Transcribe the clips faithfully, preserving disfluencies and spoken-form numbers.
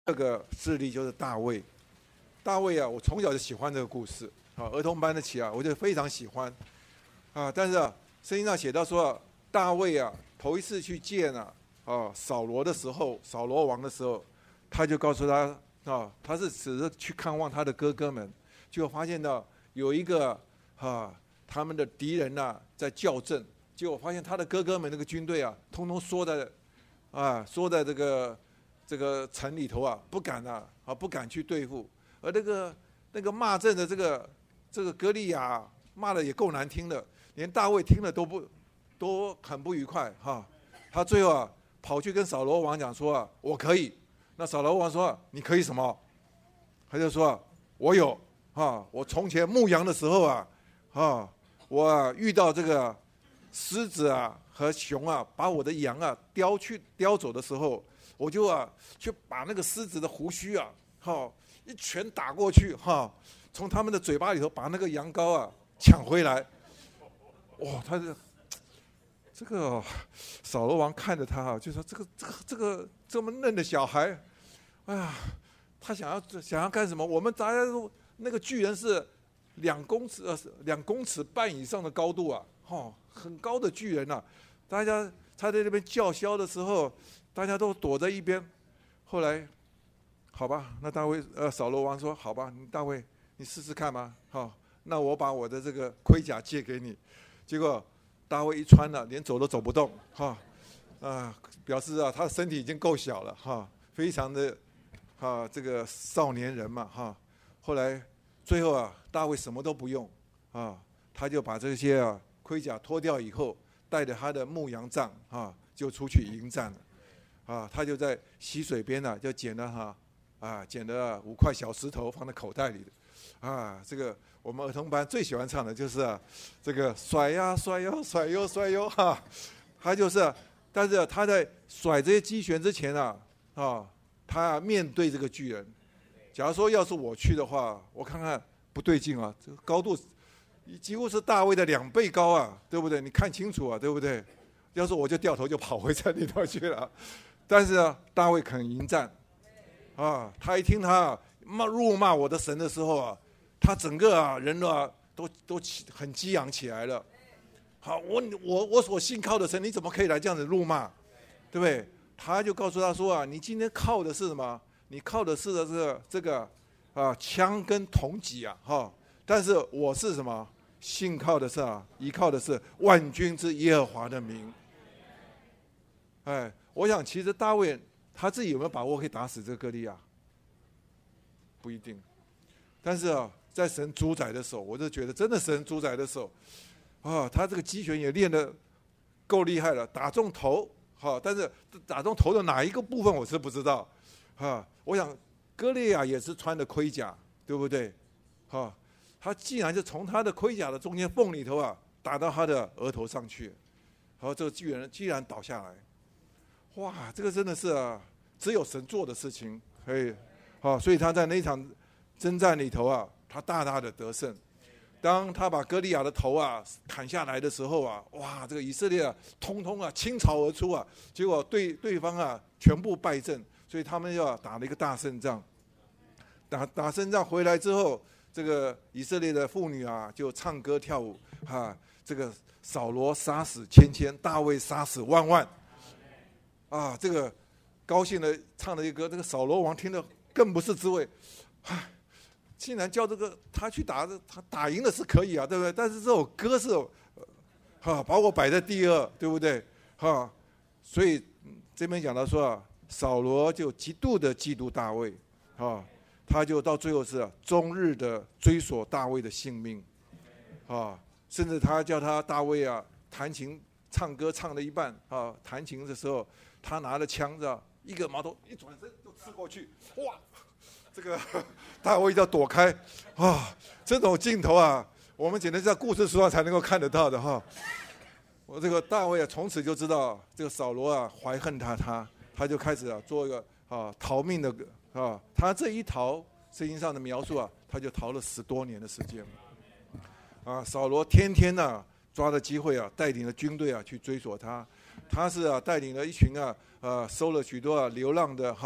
这个势力就是大卫。大卫啊，我从小就喜欢这个故事啊，儿童班的起啊，我就非常喜欢啊。但是啊，圣经上写到说、啊，大卫啊，头一次去见啊啊扫罗的时候，扫罗王的时候，他就告诉他啊，他是只是去看望他的哥哥们，结果发现到有一个啊他们的敌人呐、啊、在校正，结果发现他的哥哥们那个军队啊，通通缩在啊缩在这个这个城里头啊，不敢啊啊不敢去对付。而那个那个骂阵的这个这个歌利亚骂的也够难听的，连大卫听了都不都很不愉快哈。他最后啊跑去跟扫罗王讲说啊，我可以。那扫罗王说你可以什么？他就说我有啊，我从前牧羊的时候啊啊，我啊遇到这个狮子啊和熊啊把我的羊啊叼去叼走的时候，我就啊去把那个狮子的胡须啊哈。一拳打过去，哈，从他们的嘴巴里头把那个羊羔啊抢回来。哇、哦，他这这个扫罗王看着他啊，就说这个这个这个这么嫩的小孩，哎呀，他想要想要干什么？我们大家都那个巨人是两公尺呃两公尺半以上的高度啊，哈、哦，很高的巨人啊。大家他在那边叫嚣的时候，大家都躲在一边。后来。好吧，那大卫呃扫罗王说好吧，你大卫你试试看嘛，好、哦，那我把我的这个盔甲借给你。结果大卫一穿了，连走都走不动，哈、哦，啊、呃，表示啊他身体已经够小了哈、哦，非常的啊这个少年人嘛哈、哦。后来最后啊大卫什么都不用啊、哦，他就把这些啊盔甲脱掉以后，带着他的牧羊杖啊、哦、就出去迎战了啊，他就在溪水边呢、啊、就捡了哈。啊，捡了五块小石头放在口袋里的，啊，这个我们儿童班最喜欢唱的就是啊，这个甩呀甩哟甩哟甩哟哈，他就是、啊，但是、啊、他在甩这些击拳之前啊，啊，他面对这个巨人，假如说要是我去的话，我看看不对劲啊，这个高度几乎是大卫的两倍高啊，对不对？你看清楚啊，对不对？要是我就掉头就跑回山里头去了，但是啊，大卫肯迎战。啊，他一听他骂辱骂我的神的时候啊，他整个啊人啊都都起很激昂起来了。好，我我我所信靠的神，你怎么可以来这样子辱骂，对不对？他就告诉他说啊，你今天靠的是什么？你靠的是的这个这个啊枪跟铜戟啊，哈。但是我是什么？信靠的是啊，依靠的是万军之耶和华的名。哎，我想其实大卫。他自己有没有把握可以打死这个歌利亚？不一定。但是啊，在神主宰的手，我就觉得真的神主宰的手啊，他这个击拳也练得够厉害了，打中头，哈、啊，但是打中头的哪一个部分我是不知道，啊，我想歌利亚也是穿的盔甲，对不对？啊，他既然是从他的盔甲的中间缝里头啊，打到他的额头上去，然后这个巨人居然倒下来。哇，这个真的是啊，只有神做的事情，可以，啊，所以他在那一场征战里头啊，他大大的得胜。当他把歌利亚的头啊砍下来的时候啊，哇，这个以色列啊，通通啊倾巢而出啊，结果对对方啊全部败阵，所以他们要打了一个大胜仗。打打胜仗回来之后，这个以色列的妇女啊就唱歌跳舞，啊，这个扫罗杀死千千，大卫杀死万万。啊，这个高兴的唱了一歌，这个扫罗王听得更不是滋味，唉，竟然叫这个他去打，他打赢了是可以啊，对不对？但是这首歌是，哈、啊，把我摆在第二，对不对？哈、啊，所以这边讲到说啊，扫罗就极度的嫉妒大卫，啊，他就到最后是、啊、终日的追索大卫的性命，啊，甚至他叫他大卫啊弹琴唱歌唱了一半啊，弹琴的时候。他拿着枪子，一个矛头一转身就刺过去，哇！这个大卫要躲开啊！这种镜头啊，我们简直在故事书上才能够看得到的哈。我这个大卫啊，从此就知道这个扫罗啊怀恨他，他他就开始啊做一个啊逃命的啊。他这一逃，圣经上的描述啊，他就逃了十多年的时间。啊，扫罗天天呢、啊、抓着机会啊，带领了军队啊去追索他。他是啊带领了一群啊呃收了许多啊流浪的哈、啊、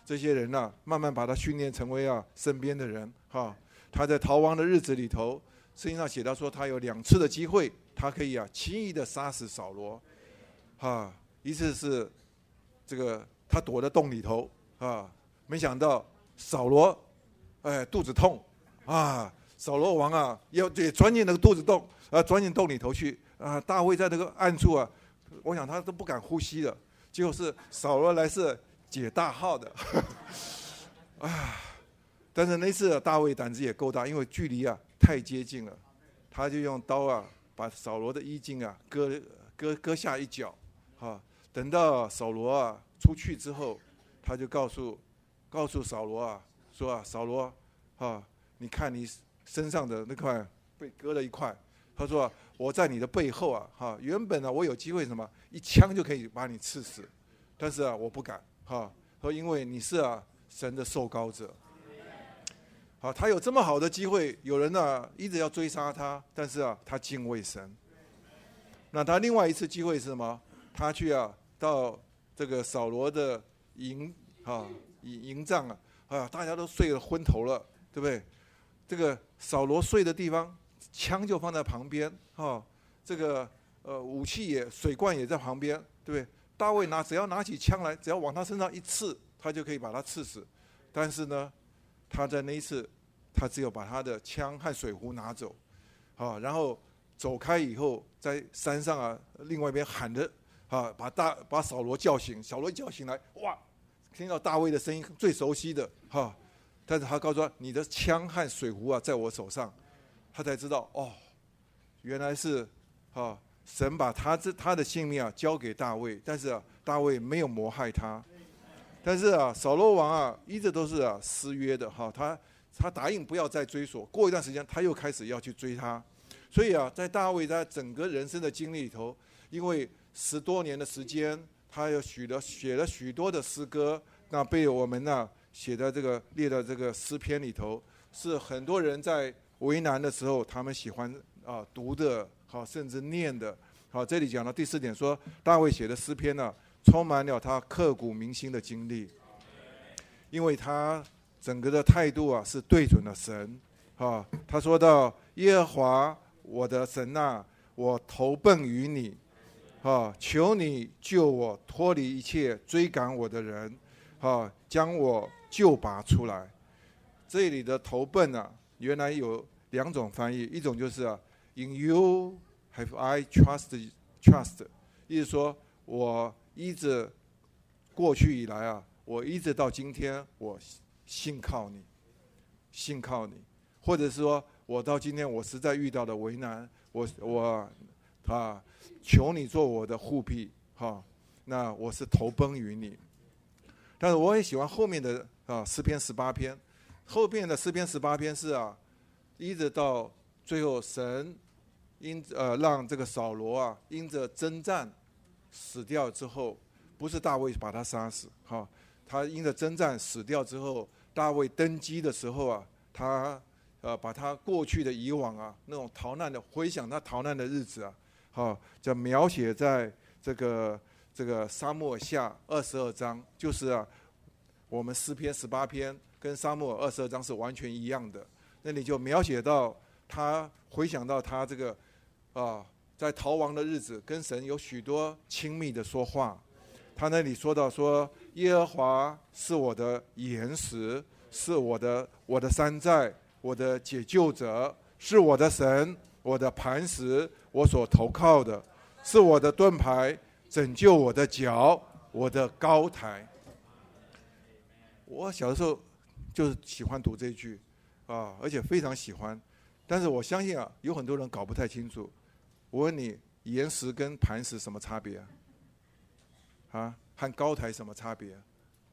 这些人啊，慢慢把他训练成为啊身边的人哈。他在逃亡的日子里头，圣经上写到说，他有两次的机会，他可以啊轻易的杀死扫罗，哈，一次是这个他躲在洞里头啊，没想到扫罗哎肚子痛啊，扫罗王啊要也钻进那个肚子洞啊，钻进洞里头去啊，大卫在那个暗处啊，我想他都不敢呼吸了，结果是扫罗来是解大号的，啊！但是那次大卫胆子也够大，因为距离啊太接近了，他就用刀啊把扫罗的衣襟啊割割割下一角，啊！等到扫罗啊出去之后，他就告诉告诉扫罗啊说啊，扫罗啊，你看你身上的那块被割了一块，他说、啊、我在你的背后啊，哈，原本呢、啊、我有机会什么一枪就可以把你刺死，但是啊我不敢，哈，说因为你是啊神的受膏者。好，他有这么好的机会，有人呢、啊、一直要追杀他，但是啊他敬畏神。那他另外一次机会是什么？他去啊到这个扫罗的营啊营营帐啊啊，大家都睡了昏头了，对不对？这个扫罗睡的地方，枪就放在旁边啊，这个呃武器也水罐也在旁边，对不对？大卫拿只要拿起枪来，只要往他身上一刺，他就可以把他刺死。但是呢，他在那一次，他只有把他的枪和水壶拿走，啊，然后走开以后，在山上啊，另外一边喊着啊，把大把扫罗叫醒。扫罗一叫醒来，哇，听到大卫的声音，最熟悉的哈、啊。但是他告诉他，你的枪和水壶啊，在我手上。他才知道，哦，原来是啊，神把他这他的性命啊交给大卫，但是啊，大卫没有谋害他。但是啊，扫罗王啊，一直都是啊失约的哈，他他答应不要再追索，过一段时间他又开始要去追他，所以啊，在大卫在整个人生的经历里头，因为十多年的时间，他又许了写了许多的诗歌，那被我们呢、啊、写在这个列在这个诗篇里头，是很多人在为难的时候，他们喜欢啊读的，好甚至念的，好，这里讲到第四点说，大卫写的诗篇呢、啊。充满了他刻骨铭心的经历，因为他整个的态度啊是对准了神啊。他说到：“耶和华我的神啊，我投奔于你啊，求你救我脱离一切追赶我的人啊，将我救拔出来。”这里的投奔啊，原来有两种翻译，一种就是啊 ，In you have I trusted trust， 意思说我。依着过去以来啊，我一直到今天，我信靠你，信靠你，或者是说我到今天我实在遇到的为难，我我啊，求你做我的护庇哈，那我是投奔于你。但是我也喜欢后面的啊诗篇十八篇，后面的诗篇十八篇是啊，一直到最后神因呃让这个扫罗啊因着征战。死掉之后，不是大卫把他杀死，哈，他因着征战死掉之后，大卫登基的时候啊，他呃把他过去的以往啊，那种逃难的回想他逃难的日子啊，好，就描写在这个这个撒母耳下二十二章，就是啊，我们诗篇十八篇跟撒母耳二十二章是完全一样的，那里就描写到他回想到他这个啊。在逃亡的日子，跟神有许多亲密的说话。他那里说到说，耶和华是我的岩石，是我的我的山寨，我的解救者，是我的神，我的磐石，我所投靠的，是我的盾牌，拯救我的脚，我的高台。我小的时候就是喜欢读这句啊，而且非常喜欢。但是我相信啊，有很多人搞不太清楚。我问你，岩石跟磐石什么差别啊？啊，和高台什么差别啊？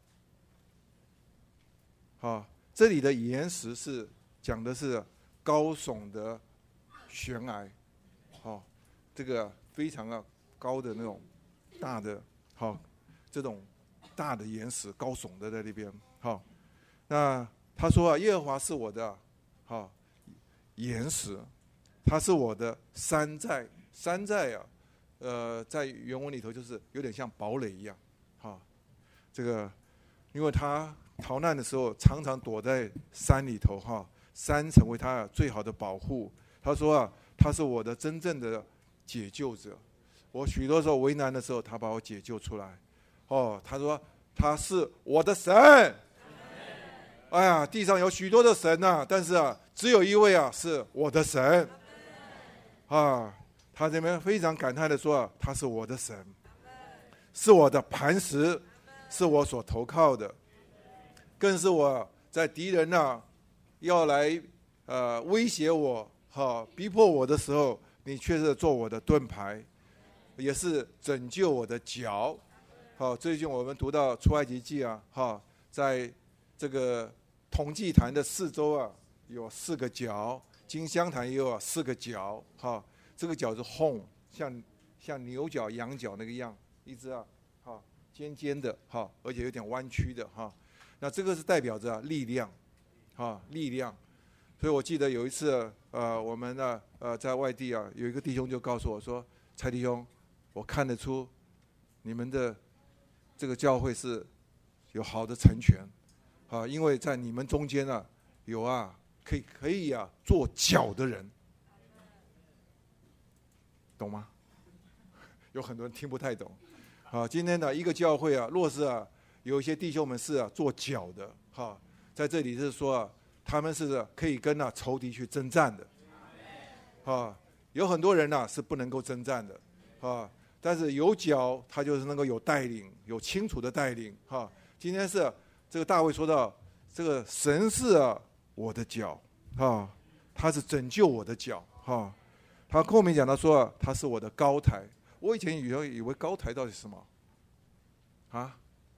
好，这里的岩石是讲的是高耸的悬崖，好，这个非常啊高的那种大的，好，这种大的岩石高耸的在那边，好，那他说啊，耶和华是我的好岩石。它是我的山寨，山寨啊，呃，在原文里头就是有点像堡垒一样，哈，这个因为他逃难的时候常常躲在山里头哈，山成为他最好的保护。他说啊，他是我的真正的解救者。我许多时候为难的时候，他把我解救出来。哦，他说他是我的神。哎呀，地上有许多的神呐、啊，但是啊，只有一位啊是我的神。啊，他这边非常感叹的说、啊，他是我的神，是我的磐石，是我所投靠的，更是我在敌人啊要来呃威胁我、哈、逼迫我的时候，你却是做我的盾牌，也是拯救我的脚。好，最近我们读到出埃及记啊，哈，在这个铜祭坛的四周啊，有四个角，金香坛也有、啊、四个角，哈，这个角是 horn， 像像牛角、羊角那个样，一只啊，哈，尖尖的，哈，而且有点弯曲的，哈，那这个是代表着、啊、力量，哈，力量。所以我记得有一次，呃，我们呢，呃，在外地啊，有一个弟兄就告诉我说，蔡弟兄，我看得出你们的这个教会是有好的成全。啊，因为在你们中间啊，有啊，可以可以啊，做脚的人，懂吗？有很多人听不太懂。啊，今天呢，一个教会啊，若是啊，有一些弟兄们是啊，做脚的，哈、啊，在这里是说啊，他们是、啊、可以跟啊仇敌去征战的。啊，有很多人呢、啊、是不能够征战的，啊，但是有脚，他就是能够有带领，有清楚的带领，哈、啊。今天是。这个大卫说到，这个神是啊我的脚，啊，他是拯救我的脚，哈。他后面讲到说、啊，他是我的高台。我以前以为以为高台到底是什么？啊？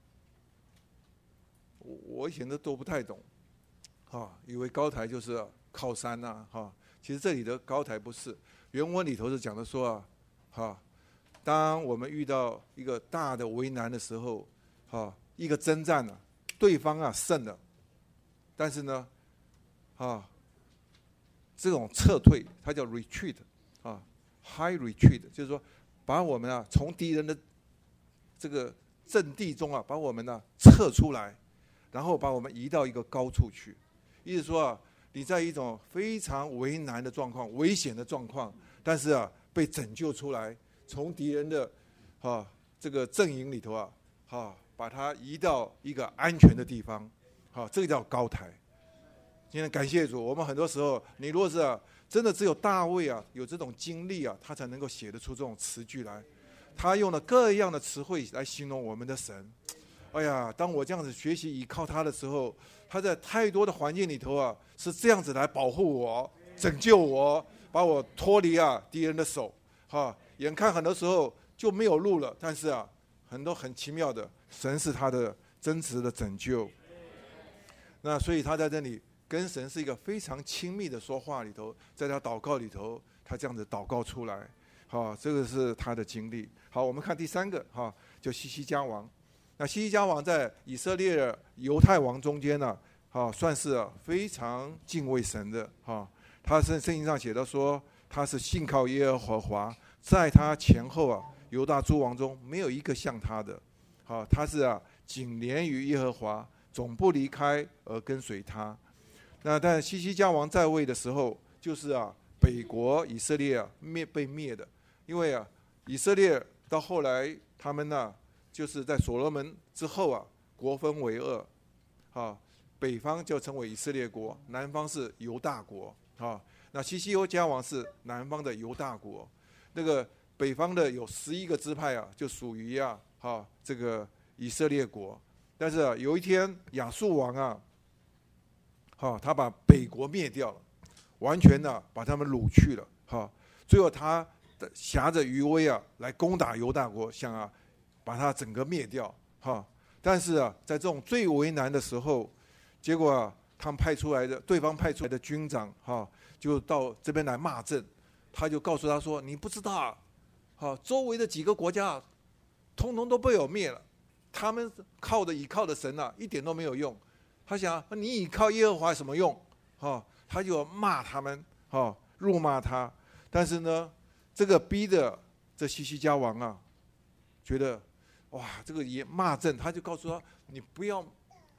我我以前都都不太懂，哈，以为高台就是靠山呐，哈。其实这里的高台不是，原文里头是讲的说啊，哈，当我们遇到一个大的为难的时候，哈，一个征战啊。对方啊胜了，但是呢，啊，这种撤退它叫 retreat 啊 ，high retreat， 就是说把我们啊从敌人的这个阵地中啊，把我们呢、啊、撤出来，然后把我们移到一个高处去。意思说啊，你在一种非常为难的状况、危险的状况，但是啊被拯救出来，从敌人的啊这个阵营里头啊，啊。把它移到一个安全的地方，好，这个叫高台。今天感谢主，我们很多时候，你若是、啊、真的只有大卫啊有这种经历啊，他才能够写得出这种词句来。他用了各样的词汇来形容我们的神。哎呀，当我这样子学习依靠他的时候，他在太多的环境里头啊，是这样子来保护我、拯救我，把我脱离啊敌人的手。哈，眼看很多时候就没有路了，但是啊，很多很奇妙的。神是他的真实的拯救，那所以他在这里跟神是一个非常亲密的说话里头，在他祷告里头，他这样子祷告出来，好，这个是他的经历。好，我们看第三个哈，就西西家王。那西西家王在以色列犹太王中间呢，啊，算是、啊、非常敬畏神的哈。他圣圣经上写的说，他是信靠耶和华，在他前后啊，犹大诸王中没有一个像他的。啊，他是啊，紧连于耶和华，总不离开而跟随他。那但西西家王在位的时候，就是啊，北国以色列啊灭被灭的，因为啊，以色列到后来他们呢、啊，就是在所罗门之后啊，国分为二，啊，北方就称为以色列国，南方是犹大国，啊，那西西家王是南方的犹大国，那个北方的有十一个支派啊，就属于啊。啊，这个以色列国，但是、啊、有一天亚述王啊，哈、啊，他把北国灭掉了，完全的、啊、把他们掳去了，哈、啊，最后他挟着余威啊来攻打犹大国，想啊把他整个灭掉，哈、啊，但是啊，在这种最为难的时候，结果啊，他们派出来的对方派出来的军长，哈、啊，就到这边来骂阵，他就告诉他说：“你不知道啊，啊周围的几个国家。”通通都被我灭了，他们靠的倚靠的神啊，一点都没有用。他想，你倚靠耶和华有什么用？哦，他就骂他们，哦，辱骂他。但是呢，这个逼的这西西家王啊，觉得哇，这个也骂阵，他就告诉他，你不要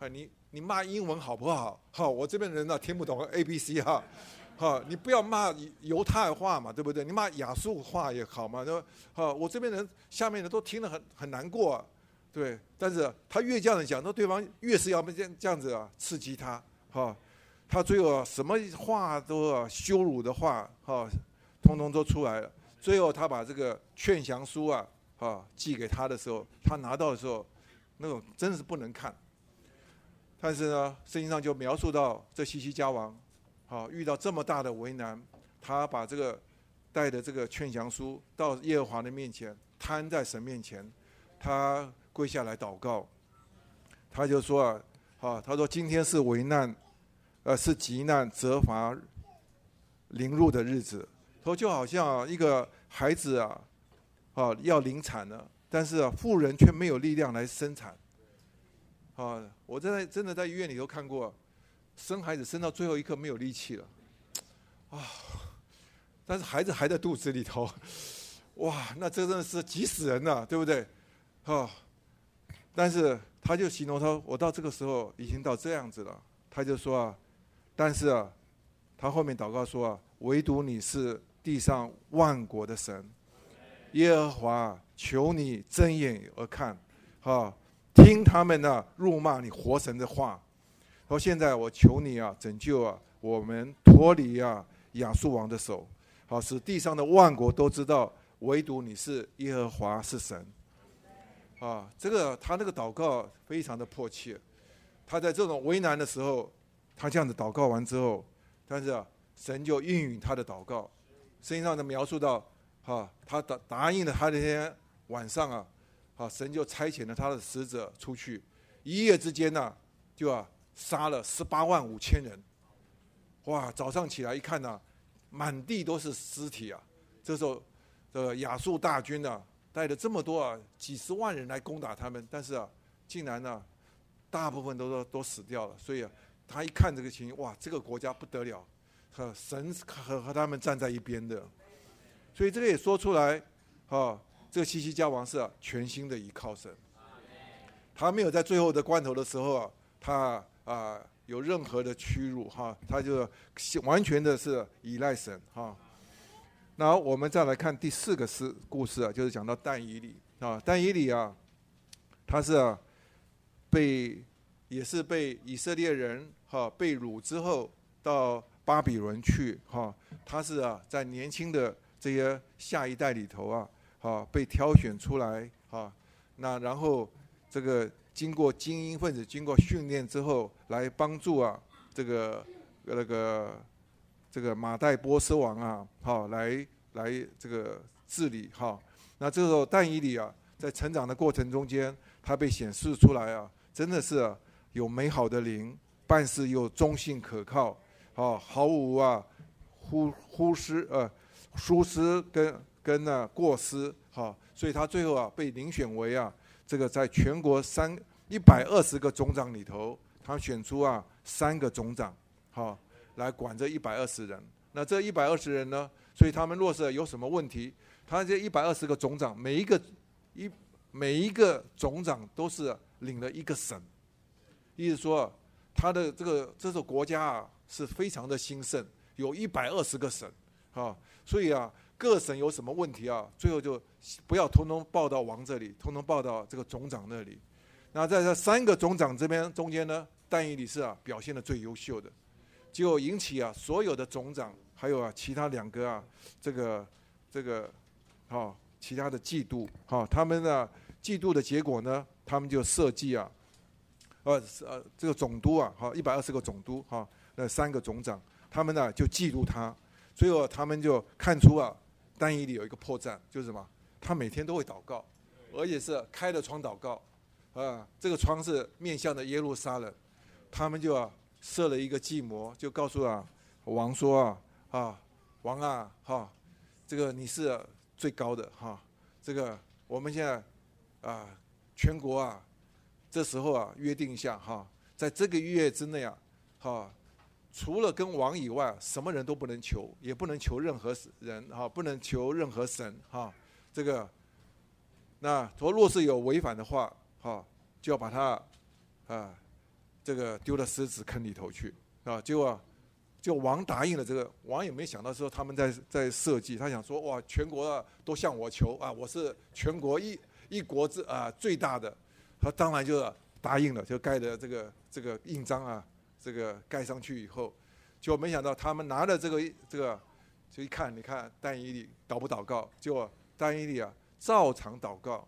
啊，你你骂英文好不好？好，我这边人呢、啊、听不懂 A B C 哈，好，你不要骂犹太话嘛，对不对？你骂亚述话也好嘛，对吧？好，我这边人下面的都听得很很难过、啊，对。但是他越这样子讲，那对方越是要这样这样子啊刺激他，哈，他最后、啊、什么话都啊羞辱的话，哈，通通都出来了。最后他把这个劝降书啊，啊寄给他的时候，他拿到的时候，那种真是不能看。但是呢，圣经上就描述到这西西家王，啊，遇到这么大的为难，他把这个带的这个劝降书到耶和华的面前，摊在神面前，他跪下来祷告，他就说啊，啊，他说今天是危难，呃，是急难责罚临入的日子，说就好像一个孩子啊，啊要临产了，但是啊，妇人却没有力量来生产。啊，我在真的在医院里头看过，生孩子生到最后一刻没有力气了，啊，但是孩子还在肚子里头，哇，那这真的是急死人了，对不对？啊，但是他就形容他，我到这个时候已经到这样子了，他就说啊，但是啊，他后面祷告说啊，唯独你是地上万国的神，耶和华，求你睁眼而看，啊。听他们呢、啊、辱骂你活神的话，说现在我求你啊，拯救啊我们脱离啊亚述王的手，好使地上的万国都知道，唯独你是耶和华是神。啊，这个他那个祷告非常的迫切，他在这种为难的时候，他这样子祷告完之后，但是啊，神就应允他的祷告。圣经上的描述到，啊，他答答应了他那天晚上啊。啊，神就差遣了他的使者出去，一夜之间呢、啊，就啊杀了十八万五千人。哇，早上起来一看呢、啊，满地都是尸体啊！这时候，这个亚述大军呢、啊，带了这么多啊几十万人来攻打他们，但是啊，竟然呢、啊，大部分都都都死掉了。所以啊，他一看这个情形，哇，这个国家不得了，和神和和他们站在一边的。所以这个也说出来，啊。这个西西家王是、啊、全心的依靠神，他没有在最后的关头的时候啊，他啊有任何的屈辱哈，他就完全的是依赖神哈。那我们再来看第四个事故事啊，就是讲到但以理啊，但以理啊，他是啊被也是被以色列人哈被掳之后到巴比伦去哈，他是啊在年轻的这些下一代里头啊。啊，被挑选出来啊，那然后这个经过精英分子经过训练之后，来帮助啊这个那个这个马代波斯王啊，好、啊、来来这个治理哈、啊。那这时候但以理啊，在成长的过程中间，他被显示出来啊，真的是、啊、有美好的灵，办事又忠信可靠，啊，毫无啊忽忽视呃疏失跟。跟呢、啊、过失哈，所以他最后啊被遴选为啊这个在全国三一百二十个总长里头，他选出啊三个总长，哈来管这一百二十人。那这一百二十人呢，所以他们若是有什么问题，他这一百二十个总长每一个一每一个总长都是领了一个省，意思说他的这个这个国家啊是非常的兴盛，有一百二十个省啊，所以啊。各省有什么问题啊？最后就不要通通报到王这里，通通报到这个总长那里。那在这三个总长这边中间呢，但以理是啊表现的最优秀的，结果引起啊所有的总长还有啊其他两个啊这个这个啊、哦、其他的嫉妒哈、哦，他们呢嫉妒的结果呢，他们就设计啊呃呃这个总督啊哈一百二十个总督哈、哦、那三个总长，他们呢就嫉妒他，最后他们就看出啊。但以理有一个破绽，就是什么？他每天都会祷告，而且是开了窗祷告，啊，这个窗是面向的耶路撒冷。他们就啊设了一个计谋，就告诉啊王说啊啊王啊哈，这个你是最高的哈，这个我们现在啊全国啊这时候啊约定一下哈，在这个月之内啊哈。除了跟王以外，什么人都不能求，也不能求任何人哈，不能求任何神哈。这个，那说若是有违反的话哈，就要把他啊这个丢到狮子坑里头去啊。结果、啊、就王答应了这个，王也没想到说他们在在设计，他想说哇，全国啊都向我求啊，我是全国一一国之啊最大的，他当然就答应了，就盖的这个这个印章啊，这个盖上去以后，就没想到他们拿了这个这个，就一看，你看但以理祷不祷告，结果但以理啊照常祷告